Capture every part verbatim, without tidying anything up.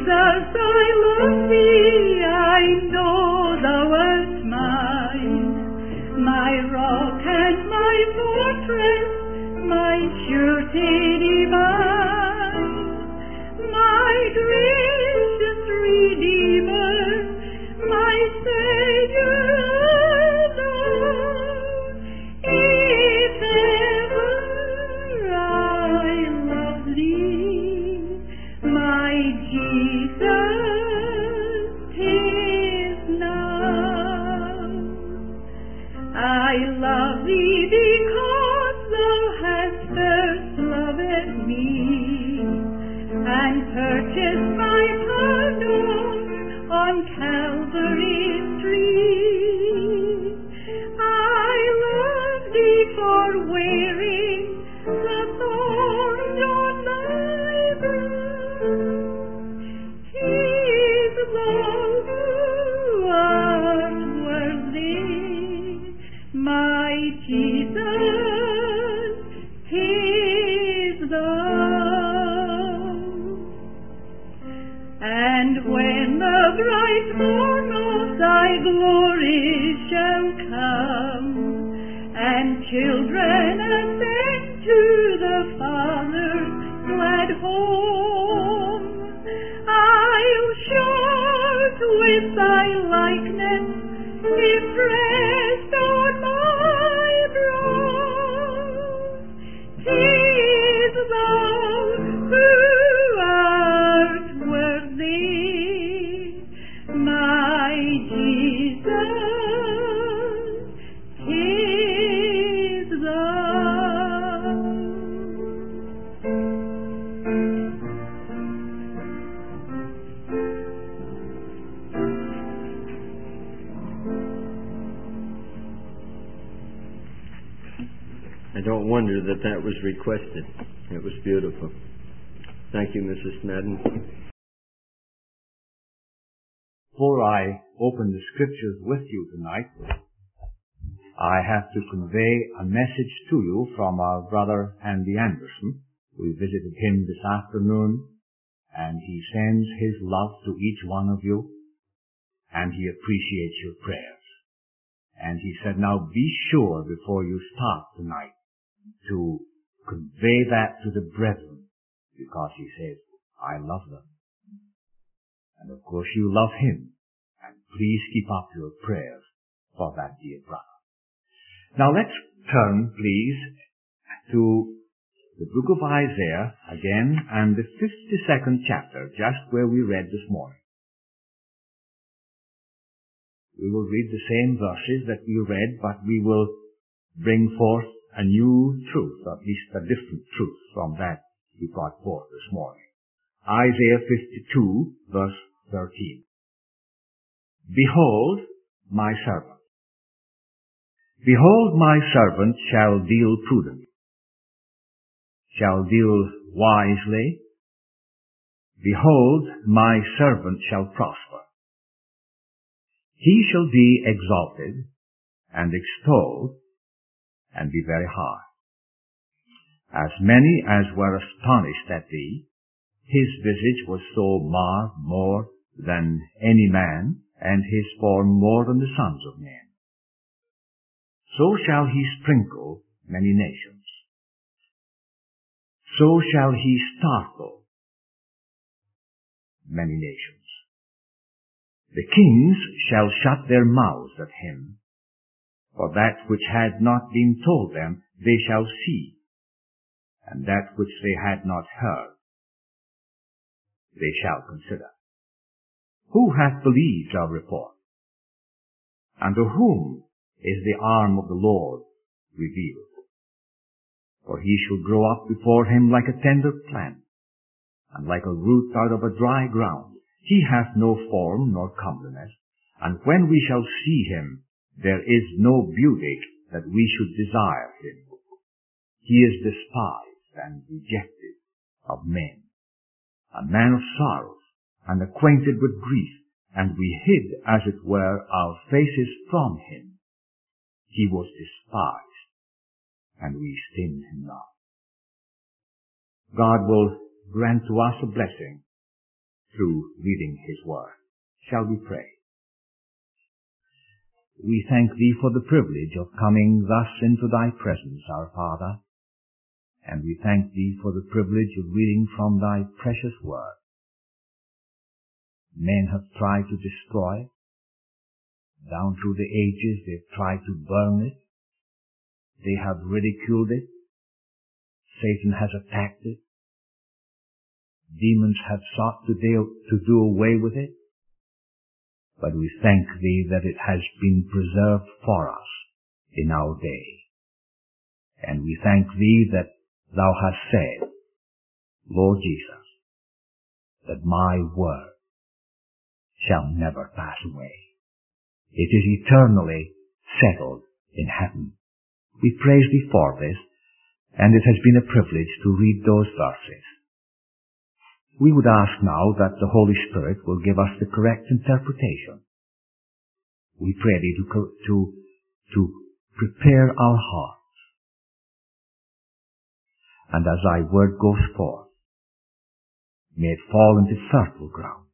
Jesus, I love thee, I know thou art mine, my rock and my fortress, my surety divine, my gracious Redeemer, my Savior alone. If ever I love thee, my Jesus, 'tis now. I love thee because thou hast first loved me, and purchased my pardon on Calvary's tree. I love thee for wearing the thorns on thy brow. 'Tis thou who art worthy, my Jesus, 'tis thou. And when the bright morn of thy glory shall come, and children ascend to the Father's glad home, I'll shout with thy likeness impressed on my brow. 'Tis thou who art worthy, my Jesus, 'tis thou. I don't wonder that that was requested. It was beautiful. Thank you, Missus Madden. Before I open the scriptures with you tonight, I have to convey a message to you from our brother Andy Anderson. We visited him this afternoon, and he sends his love to each one of you, and he appreciates your prayers. And he said, now be sure before you start tonight to convey that to the brethren, because he says, I love them. And of course you love him. And please keep up your prayers for that dear brother. Now let's turn, please, to the book of Isaiah again, and the fifty-second chapter, just where we read this morning. We will read the same verses that we read, but we will bring forth a new truth, or at least a different truth from that we brought forth this morning. Isaiah fifty-two, verse thirteen. Behold my servant. Behold my servant shall deal prudently, shall deal wisely. Behold my servant shall prosper. He shall be exalted and extolled and be very high. As many as were astonished at thee, his visage was so marred more than any man, and his form more than the sons of men. So shall he sprinkle many nations. So shall he startle many nations. The kings shall shut their mouths at him, for that which had not been told them they shall see, and that which they had not heard they shall consider. Who hath believed our report? And to whom is the arm of the Lord revealed? For he shall grow up before him like a tender plant, and like a root out of a dry ground. He hath no form nor comeliness, and when we shall see him, there is no beauty that we should desire him. He is despised and rejected of men, a man of sorrows, and acquainted with grief, and we hid, as it were, our faces from him. He was despised, and we esteemed him not. God will grant to us a blessing through reading His Word. Shall we pray? We thank Thee for the privilege of coming thus into Thy presence, our Father, and we thank Thee for the privilege of reading from Thy precious Word. Men have tried to destroy it. Down through the ages they've tried to burn it. They have ridiculed it. Satan has attacked it. Demons have sought to do, to do away with it. But we thank Thee that it has been preserved for us in our day. And we thank Thee that Thou hast said, Lord Jesus, that my word shall never pass away. It is eternally settled in heaven. We praise Thee for this, and it has been a privilege to read those verses. We would ask now that the Holy Spirit will give us the correct interpretation. We pray Thee to, to, to prepare our hearts. And as Thy word goes forth, may it fall into fertile ground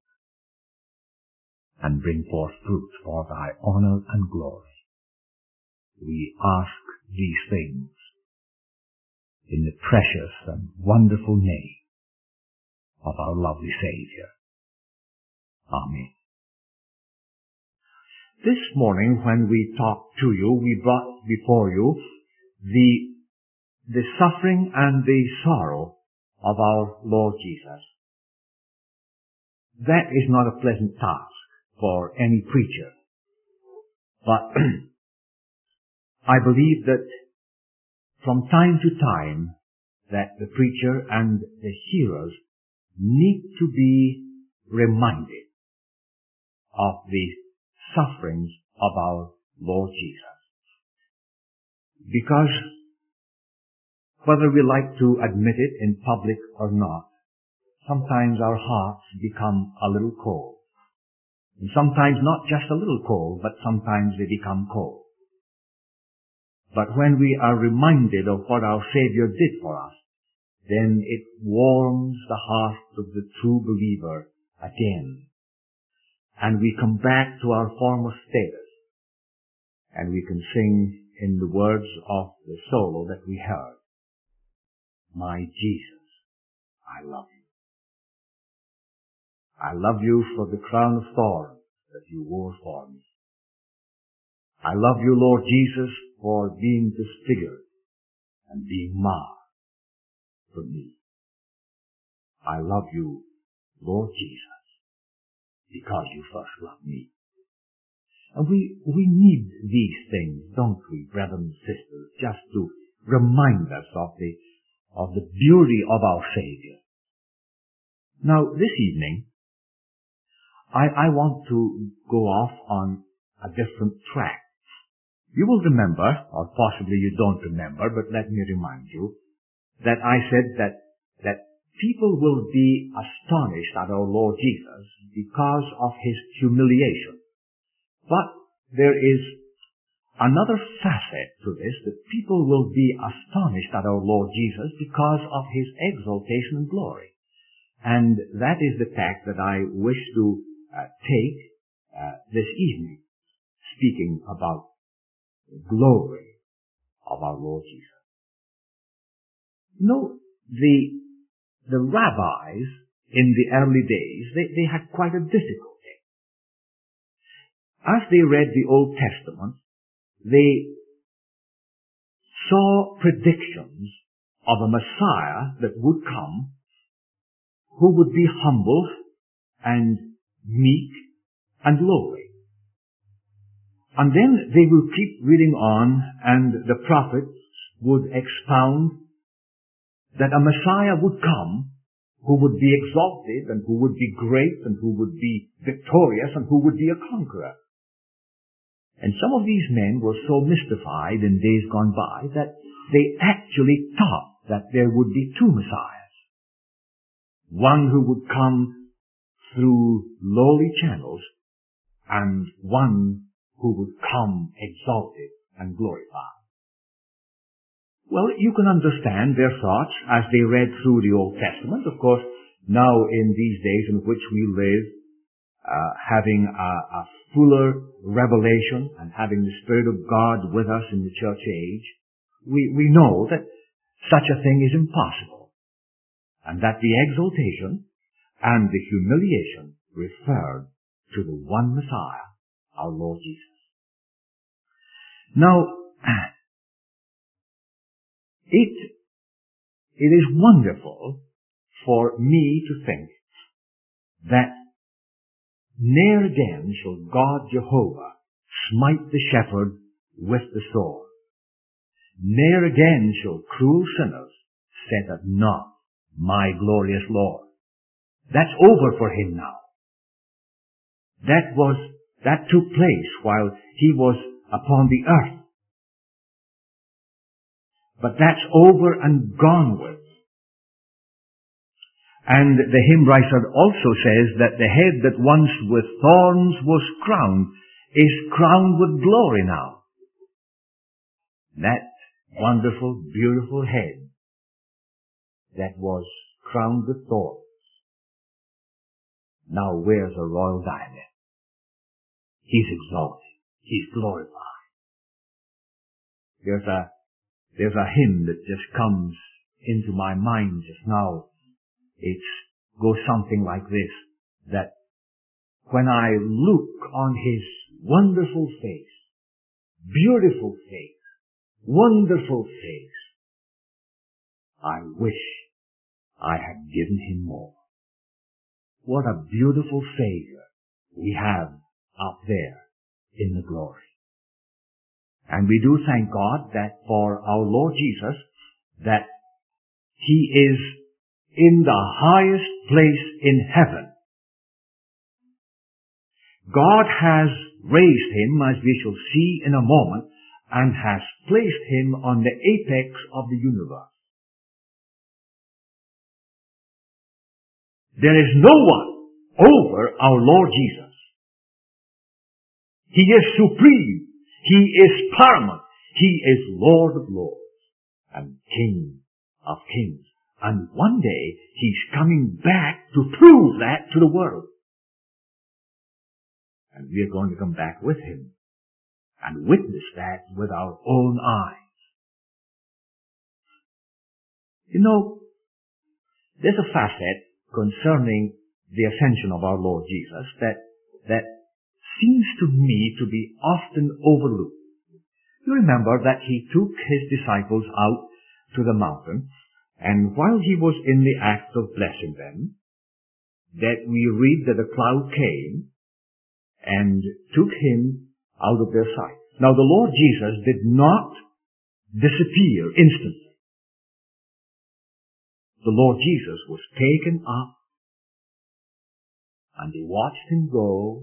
and bring forth fruit for Thy honor and glory. We ask these things in the precious and wonderful name of our lovely Savior. Amen. This morning when we talked to you, we brought before you the, the suffering and the sorrow of our Lord Jesus. That is not a pleasant task for any preacher. But I believe that from time to time that the preacher and the hearers need to be reminded of the sufferings of our Lord Jesus. Because whether we like to admit it in public or not, sometimes our hearts become a little cold. And sometimes not just a little cold, but sometimes they become cold. But when we are reminded of what our Savior did for us, then it warms the heart of the true believer again. And we come back to our former status. And we can sing in the words of the solo that we heard, My Jesus, I love you. I love you for the crown of thorns that you wore for me. I love you, Lord Jesus, for being disfigured and being marred for me. I love you, Lord Jesus, because you first loved me. And we, we need these things, don't we, brothers and sisters, just to remind us of the, of the beauty of our Savior. Now, this evening, I, I want to go off on a different track. You will remember, or possibly you don't remember, but let me remind you, that I said that, that people will be astonished at our Lord Jesus because of His humiliation. But there is another facet to this, that people will be astonished at our Lord Jesus because of His exaltation and glory. And that is the tack that I wish to uh, take uh, this evening, speaking about the glory of our Lord Jesus. You know, the, the rabbis in the early days, they, they had quite a difficulty. As they read the Old Testament, they saw predictions of a Messiah that would come, who would be humble and meek and lowly. And then they will keep reading on, and the prophets would expound that a Messiah would come who would be exalted and who would be great and who would be victorious and who would be a conqueror. And some of these men were so mystified in days gone by that they actually thought that there would be two Messiahs. One who would come through lowly channels and one who would come exalted and glorified. Well, you can understand their thoughts as they read through the Old Testament. Of course, now in these days in which we live, uh, having a, a fuller revelation and having the Spirit of God with us in the church age, we, we know that such a thing is impossible, and that the exaltation and the humiliation referred to the one Messiah, our Lord Jesus. Now, it, it is wonderful for me to think that ne'er again shall God Jehovah smite the shepherd with the sword. Ne'er again shall cruel sinners set at naught my glorious Lord. That's over for him now. That was, that took place while he was upon the earth. But that's over and gone with. And the hymn writer also says that the head that once with thorns was crowned is crowned with glory now. That wonderful, beautiful head that was crowned with thorns now wears a royal diadem. He's exalted. He's glorified. There's a, there's a hymn that just comes into my mind just now. It goes something like this, that when I look on his wonderful face, beautiful face, wonderful face, I wish I had given him more. What a beautiful Savior we have up there in the glory. And we do thank God that for our Lord Jesus, that he is in the highest place in heaven. God has raised him, as we shall see in a moment, and has placed him on the apex of the universe. There is no one over our Lord Jesus. He is supreme. He is paramount. He is Lord of lords and King of kings. And one day he's coming back to prove that to the world. And we are going to come back with him and witness that with our own eyes. You know, there's a facet concerning the ascension of our Lord Jesus that, that seems to me to be often overlooked. You remember that he took his disciples out to the mountain, and while he was in the act of blessing them, that we read that a cloud came and took him out of their sight. Now the Lord Jesus did not disappear instantly. The Lord Jesus was taken up, and they watched him go,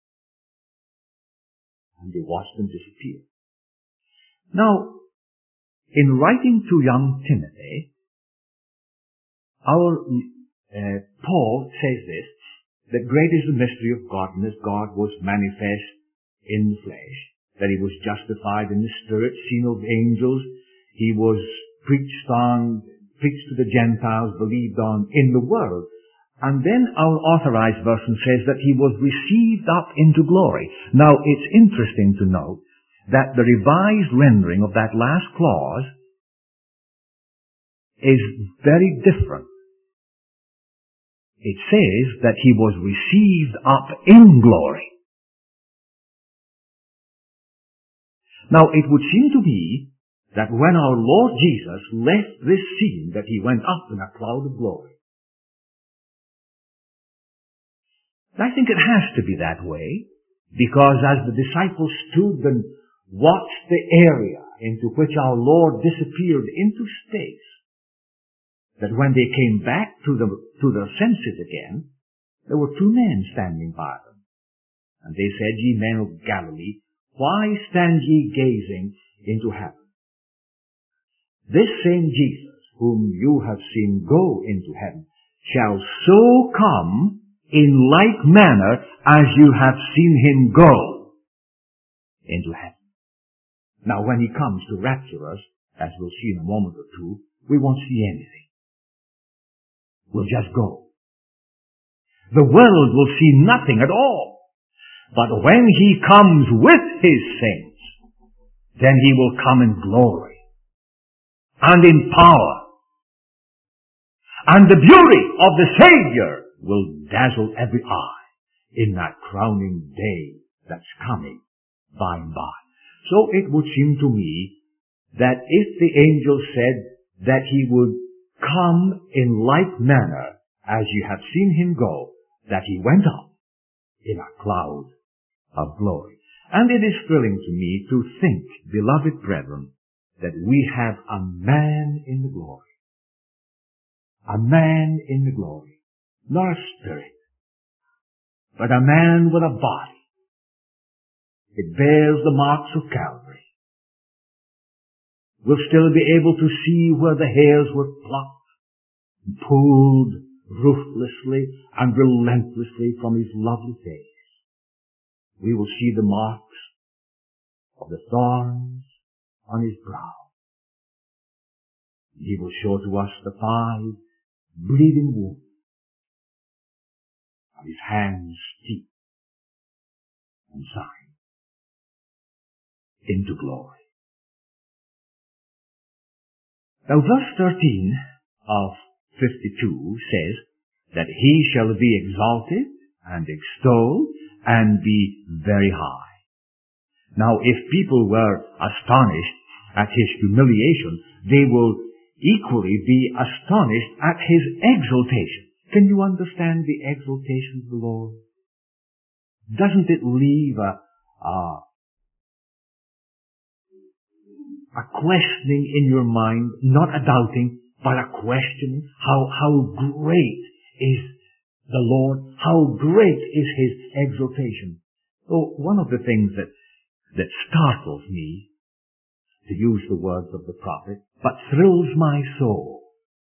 and they watched him disappear. Now, in writing to young Timothy, our uh, Paul says this, that great is the mystery of godliness. God was manifest in the flesh, that he was justified in the Spirit, seen of angels. He was preached on, preached to the Gentiles, believed on in the world. And then our authorized version says that he was received up into glory. Now, it's interesting to note that the revised rendering of that last clause is very different. It says that he was received up in glory. Now, it would seem to be that when our Lord Jesus left this scene, that he went up in a cloud of glory. I think it has to be that way, because as the disciples stood and watched the area into which our Lord disappeared into space, that when they came back to, the, to their senses again, there were two men standing by them. And they said, Ye men of Galilee, why stand ye gazing into heaven? This same Jesus, whom you have seen go into heaven, shall so come in like manner as you have seen him go into heaven. Now, when he comes to rapture us, as we'll see in a moment or two, we won't see anything. We'll just go. The world will see nothing at all. But when he comes with his saints, then he will come in glory and in power. And the beauty of the Savior will dazzle every eye in that crowning day that's coming by and by. So it would seem to me that if the angel said that he would come in like manner as you have seen him go, that he went up in a cloud of glory. And it is thrilling to me to think, beloved brethren, that we have a man in the glory. A man in the glory. Not a spirit, but a man with a body. It bears the marks of Calvary. We'll still be able to see where the hairs were plucked and pulled ruthlessly and relentlessly from his lovely face. We will see the marks of the thorns on his brow. He will show to us the five bleeding wounds of his hands, feet, and side into glory. Now verse thirteen of fifty-two says that he shall be exalted and extolled and be very high. Now if people were astonished at his humiliation, they will equally be astonished at his exaltation. Can you understand the exaltation of the Lord? Doesn't it leave a, a, a questioning in your mind, not a doubting, but a questioning? How, how great is the Lord? How great is his exaltation? So one of the things that, that startles me, to use the words of the prophet, but thrills my soul,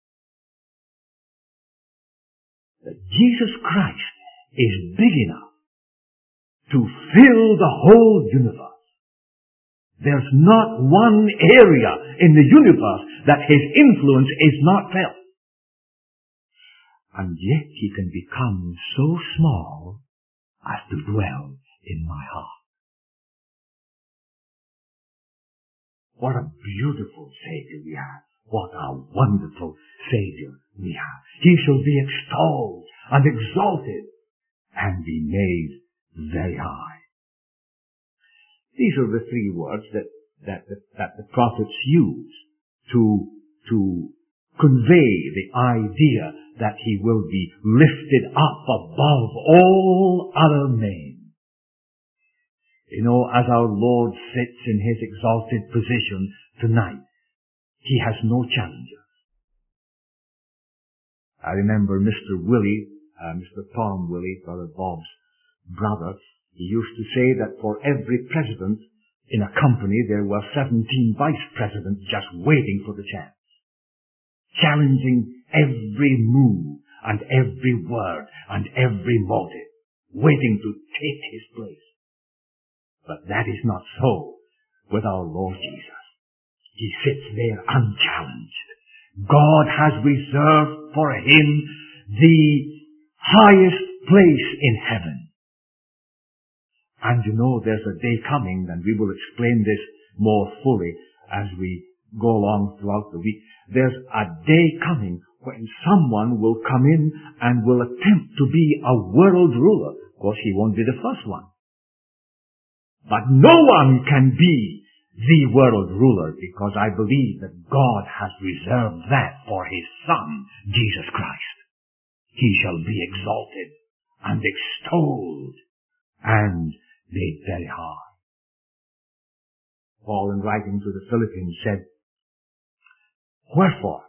that Jesus Christ is big enough to fill the whole universe. There's not one area in the universe that his influence is not felt. And yet he can become so small as to dwell in my heart. What a beautiful Savior we have. What a wonderful Savior we have. He shall be extolled and exalted and be made very high. These are the three words that, that, that, that the prophets use to, to convey the idea that he will be lifted up above all other names. You know, as our Lord sits in his exalted position tonight, he has no challengers. I remember Mister Willie, uh, Mister Tom Willie, Brother Bob's brother, he used to say that for every president in a company there were seventeen vice presidents just waiting for the chance. Challenging every move and every word and every motive, waiting to take his place. But that is not so with our Lord Jesus. He sits there unchallenged. God has reserved for him the highest place in heaven. And you know, there's a day coming, and we will explain this more fully as we go along throughout the week. There's a day coming when someone will come in and will attempt to be a world ruler. Of course, he won't be the first one. But no one can be the world ruler, because I believe that God has reserved that for his Son, Jesus Christ. He shall be exalted and extolled and made very high. Paul, in writing to the Philippians, said, "Wherefore,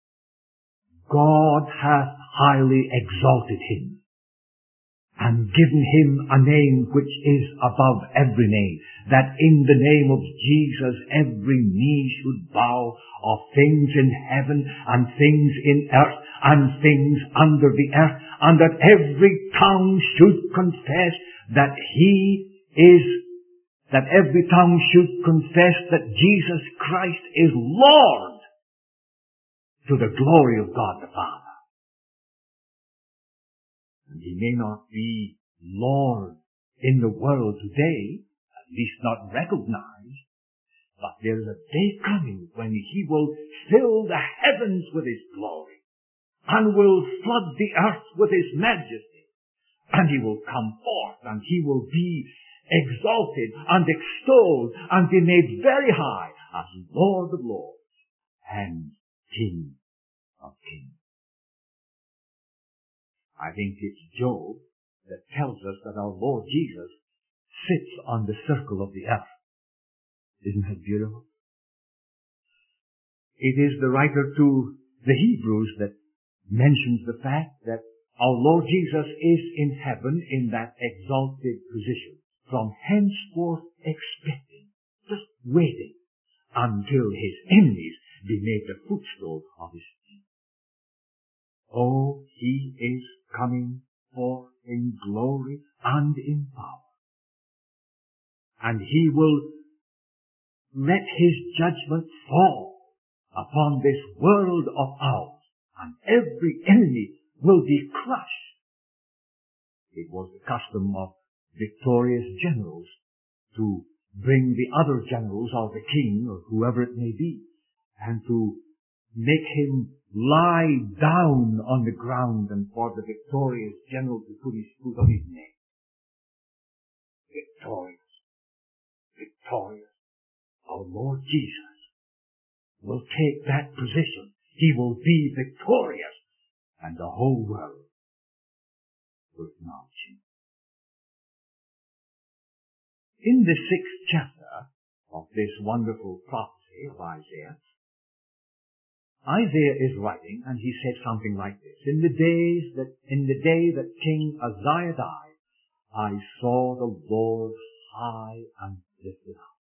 God hath highly exalted him, and given him a name which is above every name, that in the name of Jesus every knee should bow, of things in heaven and things in earth and things under the earth, and that every tongue should confess that he is, that every tongue should confess that Jesus Christ is Lord, to the glory of God the Father." And he may not be Lord in the world today, at least not recognized, but there is a day coming when he will fill the heavens with his glory and will flood the earth with his majesty. And he will come forth and he will be exalted and extolled and be made very high as Lord of lords and King of kings. I think it's Job that tells us that our Lord Jesus sits on the circle of the earth. Isn't that beautiful? It is the writer to the Hebrews that mentions the fact that our Lord Jesus is in heaven in that exalted position, from henceforth expecting, just waiting until his enemies be made the footstool of his feet. Oh, he is coming forth in glory and in power. And he will let his judgment fall upon this world of ours, and every enemy will be crushed. It was the custom of victorious generals to bring the other generals, or the king, or whoever it may be, and to make him lie down on the ground and for the victorious general to put his foot on his neck. Victorious, victorious. Our Lord Jesus will take that position. He will be victorious, and the whole world will acknowledge him. In the sixth chapter of this wonderful prophecy of Isaiah, Isaiah is writing, and he said something like this: In the days that, in the day that King Uzziah died, I saw the Lord high and lifted up.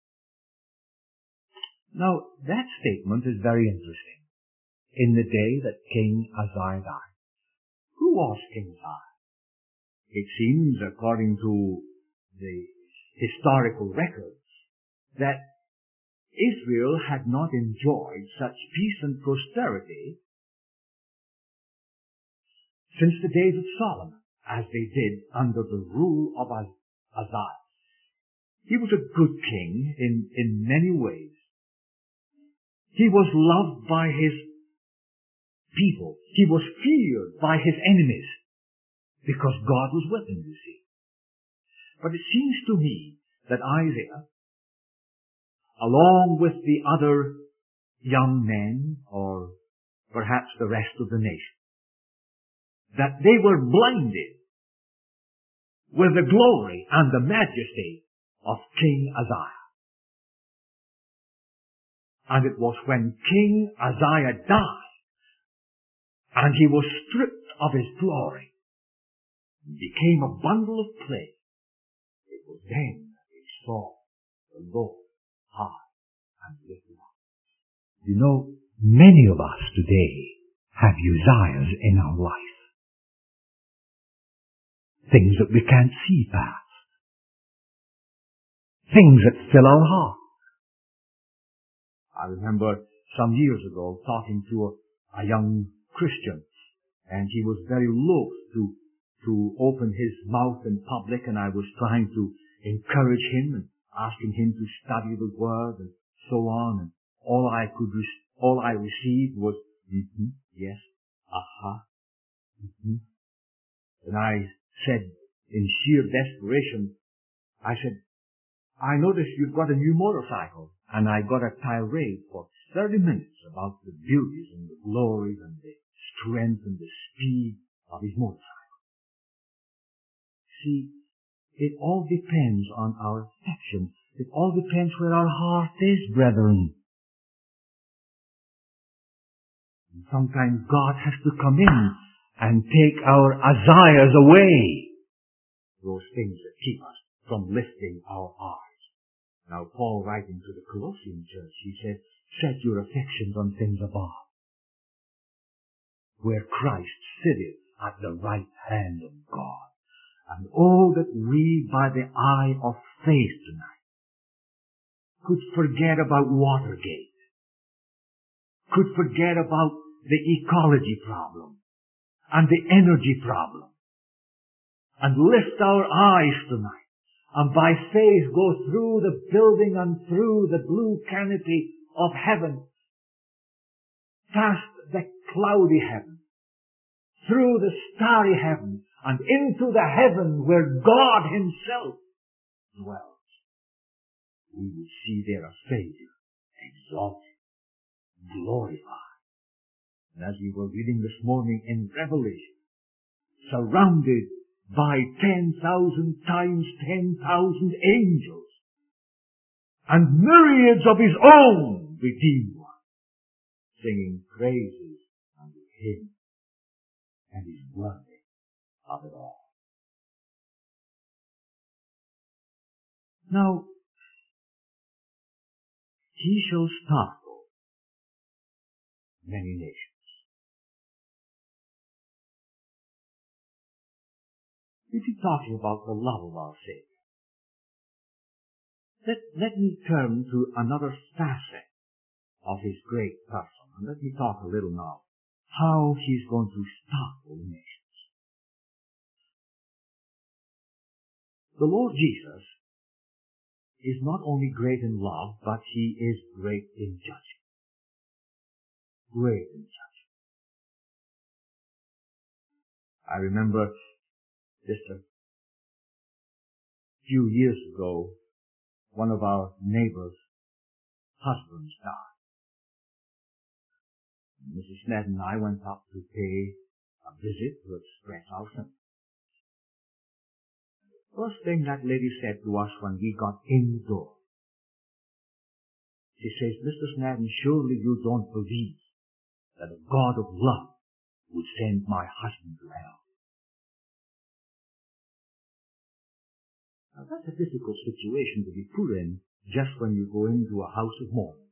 Now, that statement is very interesting. In the day that King Uzziah died. Who was King Uzziah? It seems, according to the historical records, that Israel had not enjoyed such peace and prosperity since the days of Solomon as they did under the rule of Uzziah. He was a good king in, in many ways. He was loved by his people. He was feared by his enemies because God was with him, you see. But it seems to me that Isaiah, along with the other young men, or perhaps the rest of the nation, that they were blinded with the glory and the majesty of King Uzziah. And it was when King Uzziah died, and he was stripped of his glory, and became a bundle of clay, it was then that they saw the Lord high and lifted up. You know, many of us today have Uzziahs in our life. Things that we can't see past. Things that fill our heart. I remember some years ago talking to a, a young Christian, and he was very loath to to open his mouth in public, and I was trying to encourage him and asking him to study the Word and so on, and all I could, re- all I received was, mm-hmm, yes, aha, mm-hmm. And I said, in sheer desperation, I said, I noticed you've got a new motorcycle. And I got a tirade for thirty minutes about the beauties and the glories and the strength and the speed of his motorcycle. See, it all depends on our affection. It all depends where our heart is, brethren. And sometimes God has to come in and take our Uzziahs away. Those things that keep us from lifting our eyes. Now, Paul, writing to the Colossian church, he said, set your affections on things above, where Christ sitteth at the right hand of God. And oh, that we, by the eye of faith tonight, could forget about Watergate, could forget about the ecology problem, and the energy problem, and lift our eyes tonight, and by faith go through the building and through the blue canopy of heaven, past the cloudy heaven, through the starry heaven, and into the heaven where God Himself dwells, we would see there a Savior exalted, glorified. And as we were reading this morning in Revelation, surrounded by ten thousand times ten thousand angels, and myriads of His own redeemed ones, singing praises unto Him, and He's worthy of it all. Now, He shall startle many nations. If you're talking about the love of our Savior, let, let me turn to another facet of His great person. And let me talk a little now how He's going to startle the nations. The Lord Jesus is not only great in love, but He is great in judgment. Great in judgment. I remember just a few years ago, one of our neighbors' husbands died. Missus Snedden and I went up to pay a visit to express our sympathy. First thing that lady said to us when we got in the door, she says, "Mister Snedden, surely you don't believe that a God of love would send my husband to hell." Now that's a difficult situation to be put in just when you go into a house of mourning.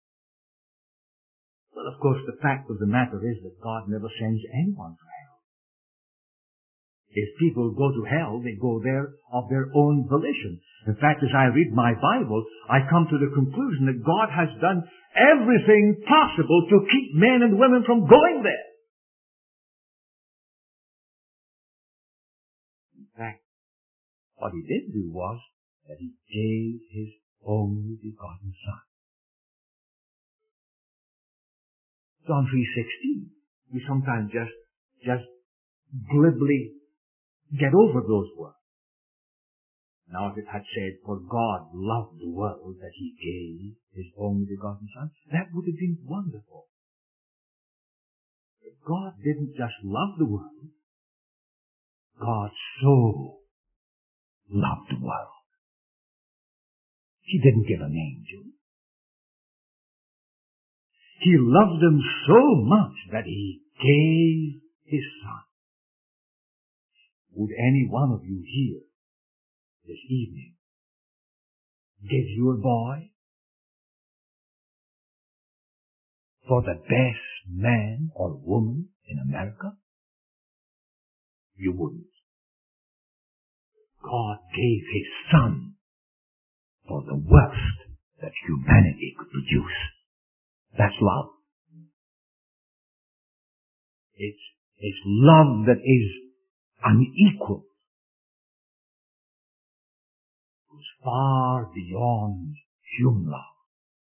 But of course the fact of the matter is that God never sends anyone to hell. If people go to hell, they go there of their own volition. In fact, as I read my Bible, I come to the conclusion that God has done everything possible to keep men and women from going there. In fact, what He did do was that He gave His only begotten Son. John three sixteen. We sometimes just, just glibly get over those words. Now if it had said, "For God loved the world that He gave His only begotten Son," that would have been wonderful. But God didn't just love the world. God so loved the world. He didn't give an angel. He loved them so much that He gave His Son. Would any one of you here this evening give your boy for the best man or woman in America? You wouldn't. God gave His Son for the worst that humanity could produce. That's love. It's, it's love that is unequal. It goes far beyond human love.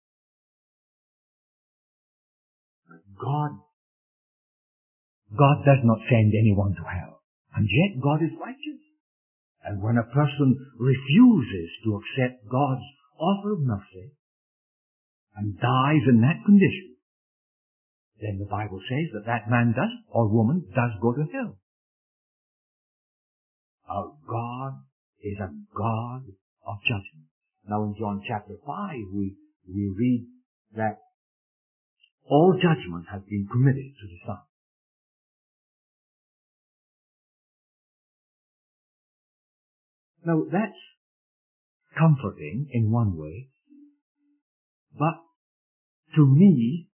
But God, God does not send anyone to hell. And yet God is righteous. And when a person refuses to accept God's offer of mercy and dies in that condition, then the Bible says that that man does, or woman, does go to hell. Our God is a God of judgment. Now in John chapter five, we, we read that all judgment has been committed to the Son. Now that's comforting in one way, but to me,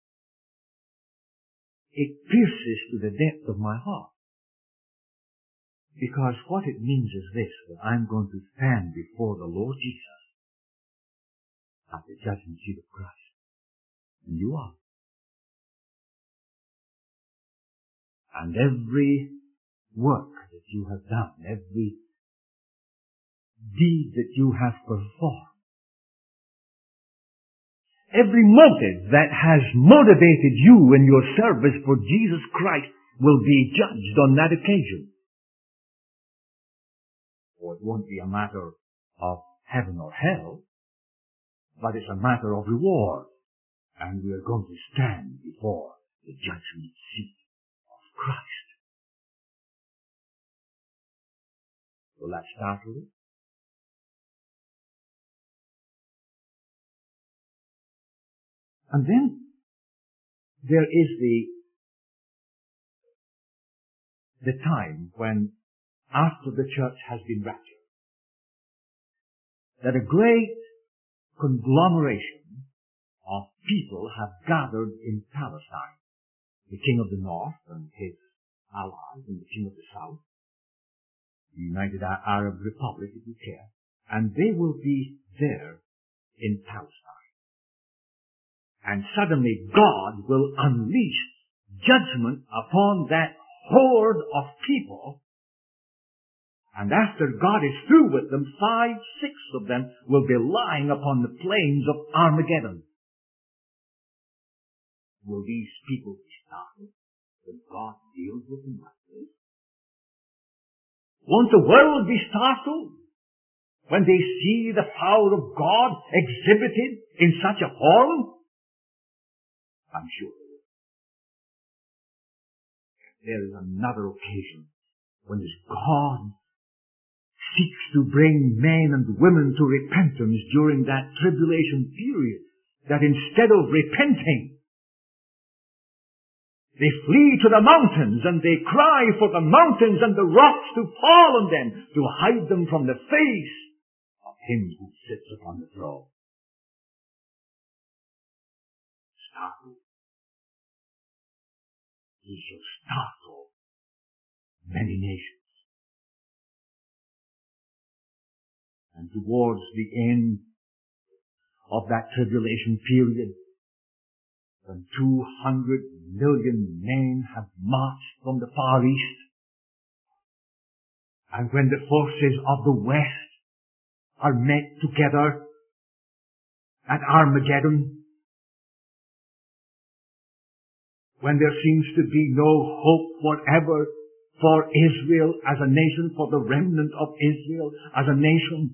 it pierces to the depth of my heart. Because what it means is this, that I'm going to stand before the Lord Jesus at the judgment seat of Christ. And you are. And every work that you have done, every deed that you have performed, every motive that has motivated you in your service for Jesus Christ will be judged on that occasion. Or it won't be a matter of heaven or hell, but it's a matter of reward. And we are going to stand before the judgment seat of Christ. Will that startle you? And then there is the the time when, after the church has been raptured, that a great conglomeration of people have gathered in Palestine. The king of the north and his allies, and the king of the south, the United Arab Republic, if you care, and they will be there in Palestine. And suddenly God will unleash judgment upon that horde of people, and after God is through with them, five, six of them will be lying upon the plains of Armageddon. Will these people be startled when God deals with them like this? Won't the world be startled when they see the power of God exhibited in such a form? I'm sure they will. There is another occasion when as God seeks to bring men and women to repentance during that tribulation period, that instead of repenting, they flee to the mountains and they cry for the mountains and the rocks to fall on them, to hide them from the face of Him who sits upon the throne. Startled. He shall startle many nations. And towards the end of that tribulation period, when two hundred million men have marched from the Far East, and when the forces of the West are met together at Armageddon, when there seems to be no hope whatever for Israel as a nation, for the remnant of Israel as a nation,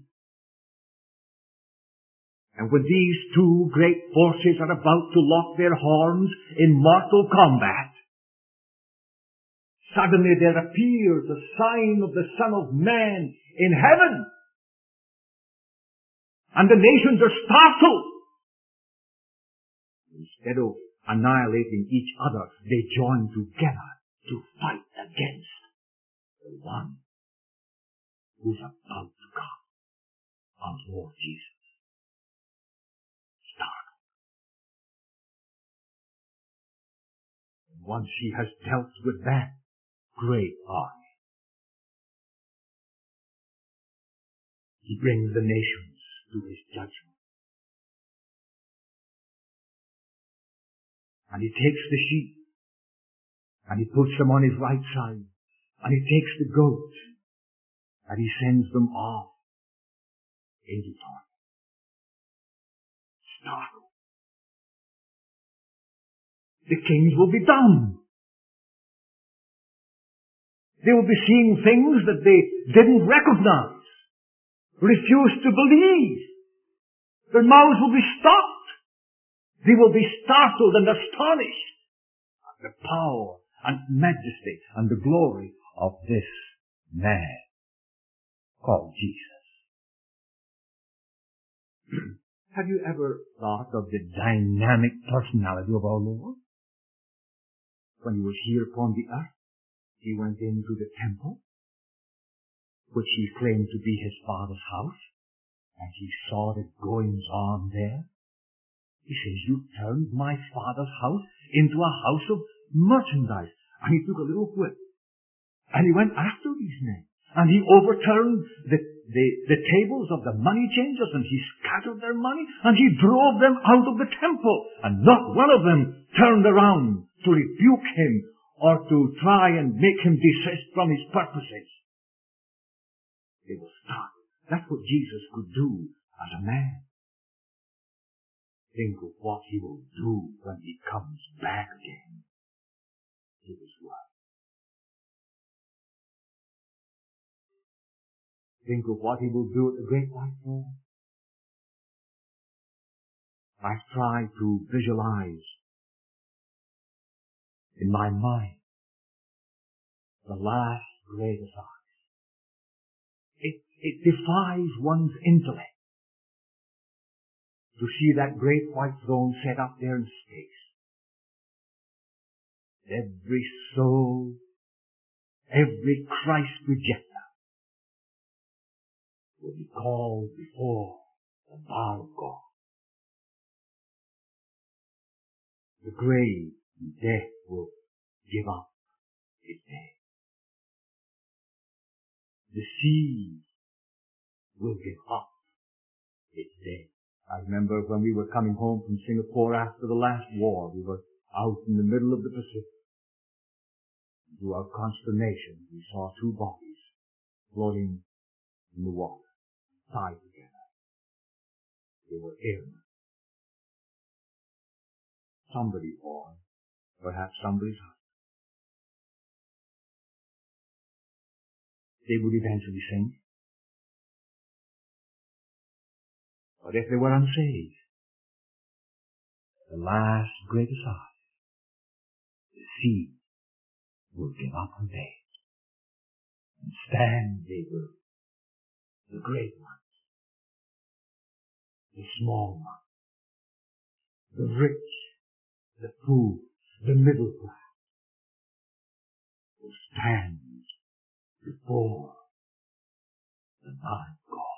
and when these two great forces are about to lock their horns in mortal combat, suddenly there appears a sign of the Son of Man in heaven. And the nations are startled. Instead of annihilating each other, they join together to fight against the one who's about to come, our Lord Jesus. Once He has dealt with that great army, He brings the nations to His judgment. And He takes the sheep, and He puts them on His right side, and He takes the goats, and He sends them off into torment. Startled. The kings will be dumb. They will be seeing things that they didn't recognize, refuse to believe. Their mouths will be stopped. They will be startled and astonished at the power and majesty and the glory of this man called Jesus. Have you ever thought of the dynamic personality of our Lord? When He was here upon the earth, He went into the temple, which He claimed to be His Father's house, and He saw the goings on there. He says, "You turned my Father's house into a house of merchandise." And He took a little whip, and He went after these men, and He overturned the, the, the tables of the money changers, and He scattered their money, and He drove them out of the temple, and not one of them turned around to rebuke Him or to try and make him desist from his purposes. They will start. That's what Jesus could do as a man. Think of what he will do when he comes back again to his work. Think of what he will do at the great white throne. I've tried to visualize in my mind the last great assize. It, it defies one's intellect to see that great white throne set up there in space. Every soul, every Christ rejecter will be called before the bar of God. The grave and death will give up its dead. The sea will give up its dead. I remember when we were coming home from Singapore after the last war, we were out in the middle of the Pacific. To our consternation, we saw two bodies floating in the water, tied together. They were airmen. Somebody born, perhaps somebody's husband. They would eventually sink. But if they were unsaved, the last great assize, the sea will give up her bed, and stand they will, the great ones, the small ones, the rich, the poor, the middle class, will stand before the man of God,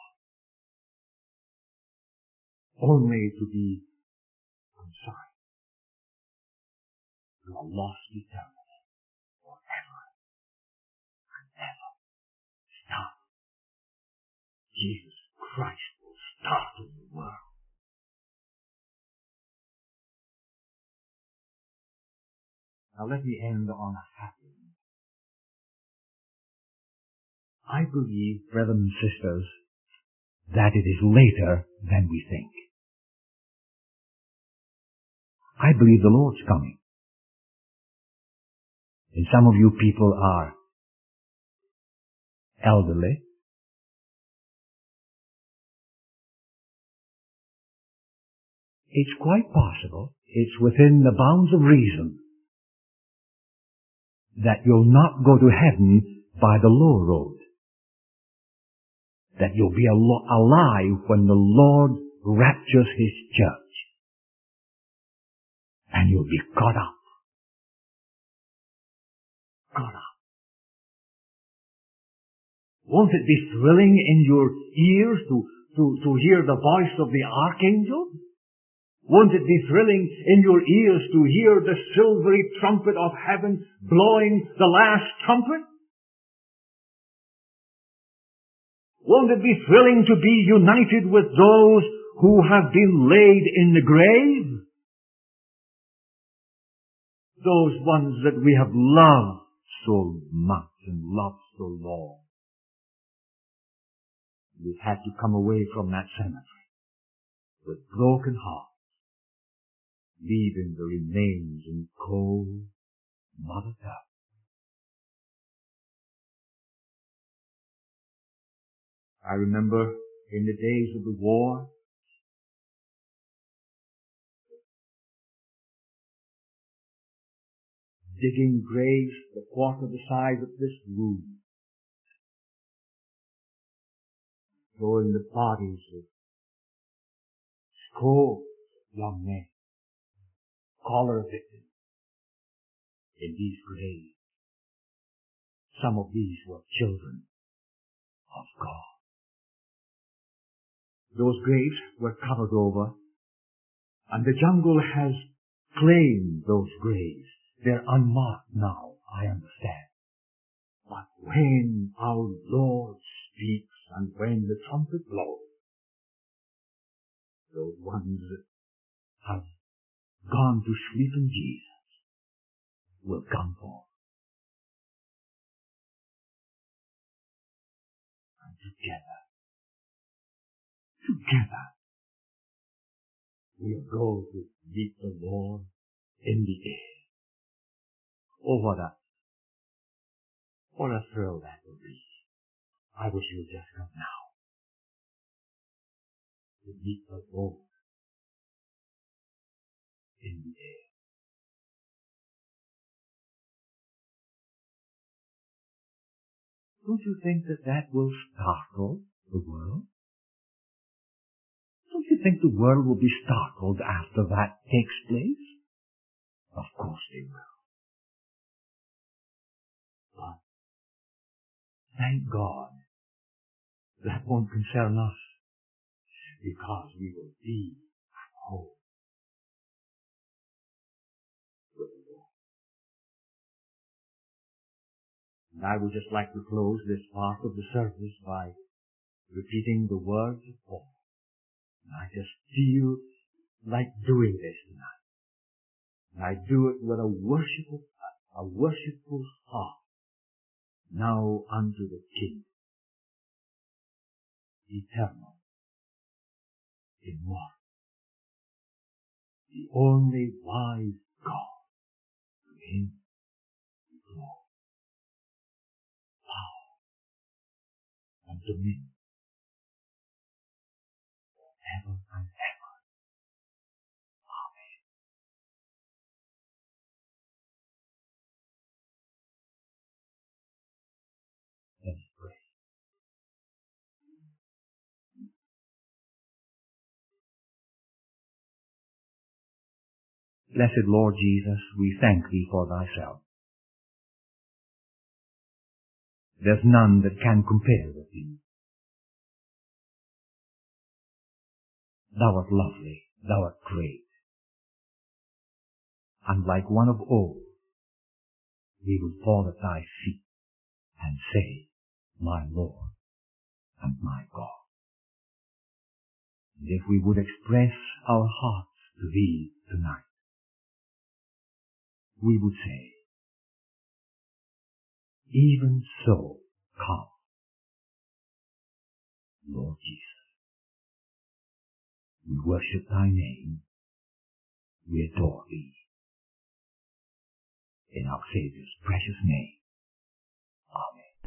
only to be consigned to a lost eternity forever and ever. Stop. Jesus Christ will startle the world. Now let me end on a happy note. I believe, brethren and sisters, that it is later than we think. I believe the Lord's coming. And some of you people are elderly. It's quite possible, it's within the bounds of reason, that you'll not go to heaven by the low road. That you'll be al- alive when the Lord raptures His church. And you'll be caught up. Caught up. Won't it be thrilling in your ears to, to, to hear the voice of the archangel? Won't it be thrilling in your ears to hear the silvery trumpet of heaven blowing the last trumpet? Won't it be thrilling to be united with those who have been laid in the grave? Those ones that we have loved so much and loved so long. We've had to come away from that cemetery with broken hearts, leaving the remains in cold Mother Earth. I remember in the days of the war, digging graves a quarter the size of this room, throwing the bodies of scores of young men, collar victims, in these graves. Some of these were children of God. Those graves were covered over, and the jungle has claimed those graves. They're unmarked now, I understand. But when our Lord speaks and when the trumpet blows, those ones that have gone to sleep in Jesus will come forth. together. We'll go to meet the Lord in the air. Oh, what a, what a thrill that will be. I wish you would just come now to meet the Lord in the air. Don't you think that that will startle the world? Don't you think the world will be startled after that takes place? Of course they will. But thank God that won't concern us, because we will be at home with the Lord. And I would just like to close this part of the service by repeating the words of Paul. And I just feel like doing this tonight. And I do it with a worshipful, a worshipful heart. Now unto the King, eternal, immortal, the only wise God, to him be glory, power, and dominion, forever and ever. Amen. Let us pray. Blessed Lord Jesus, we thank thee for thyself. There's none that can compare with thee. Thou art lovely, thou art great. And like one of old, we will fall at thy feet and say, my Lord and my God. And if we would express our hearts to thee tonight, we would say, even so, come, Lord Jesus. We worship thy name. We adore thee. In our Savior's precious name.